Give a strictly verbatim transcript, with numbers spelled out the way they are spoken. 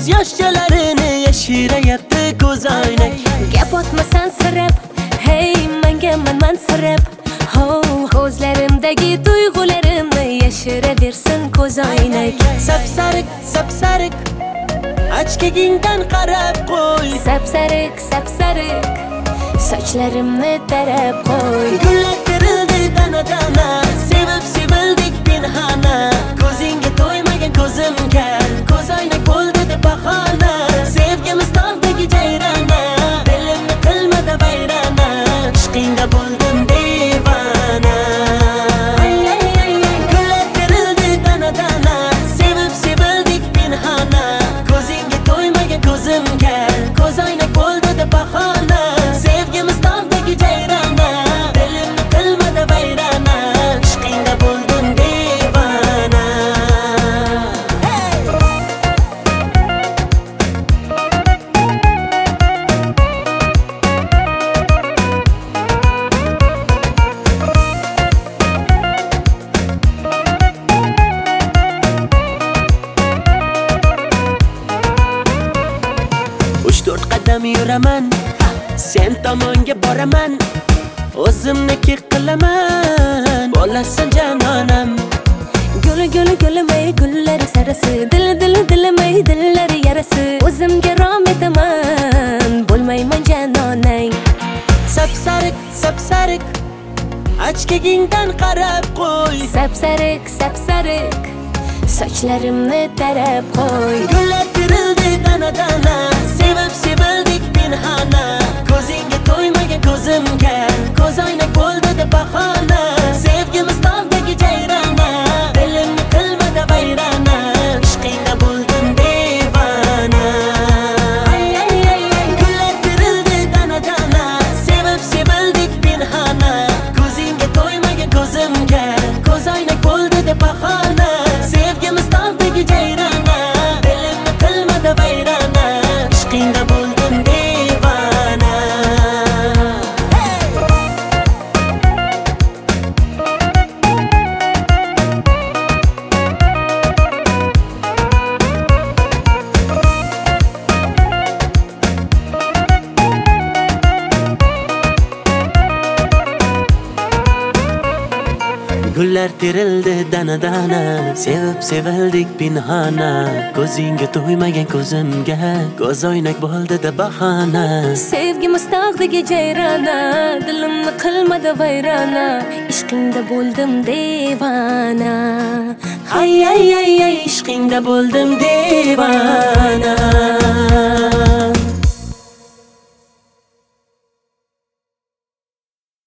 yoshchalarini yashirayapti ko'zoynak. Gap otmasan sirab, hey menga manmansirab. Ho, ko'zlarimdagi tuyg'ularimni yashiraversin ko'zoynak. Sapsariq, sapsariq ochkagingdan qarab qo'y. Sapsariq, sapsariq sochlarimni tarab qo'y. Gullar terildi dana-dana, sevib sevildik pinhona. Ko'zingga to'ymagan ko'zimga ko'zoynak bo'ldi deb bahona. Sevgimiz tog'dagi jayrona, dilimni qilmadi vayrona. Ishqingda bo'ldim devona. Gullar terildi dana-dana, sevib sevildik pinhona. Ko'zingga to'ymagan ko'zimga ko'zoynak bo'ldi deb bahona. Sevgimiz tog'dagi jayrona, dilimni qilmadi vayrona. Ishqingda bo'ldim devona. uch to'rt qadam yuraman, sen tomonga boraman. O'zimniki qilaman, bo'lasan janonam. Guli guli gulimay gullari sarasi, dili dili dilimay dillari yarasi. O'zimga rom etaman, bo'lmayman janonang. Sapsariq, sapsariq ochkagingdan qarab qo'y. Sapsariq, sapsariq sochlarimni tarab qo'y. Gullar terildi dana-dana, sevib sevildik pinhona. Ko'zingga to'ymagan ko'zimga ko'zoynak bo'ldi deb bahona. Sevgimiz tog'dagi jayrona, dilimni qilmadi vayrona. Ishqingda bo'ldim devona. Gullar terildi dana-dana, sevib sevildik pinhona. Ko'zingga to'ymagan ko'zimga ko'zoynak bo'ldi deb bahona. Sevgimiz tog'dagi jayrona, dilimni qilmadi vayrona. Ishqingda bo'ldim devona. Gullar terildi dana-dana, sevib sevildik pinhona. Ko'zingga to'ymagan ko'zimga ko'zoynak bo'ldi deb bahona. Sevgimiz tog'dagi jayrona, dilimni qilmadi vayrona. Ishqingda bo'ldim devona. Ay ay ay ay, ishqingda bo'ldim devona.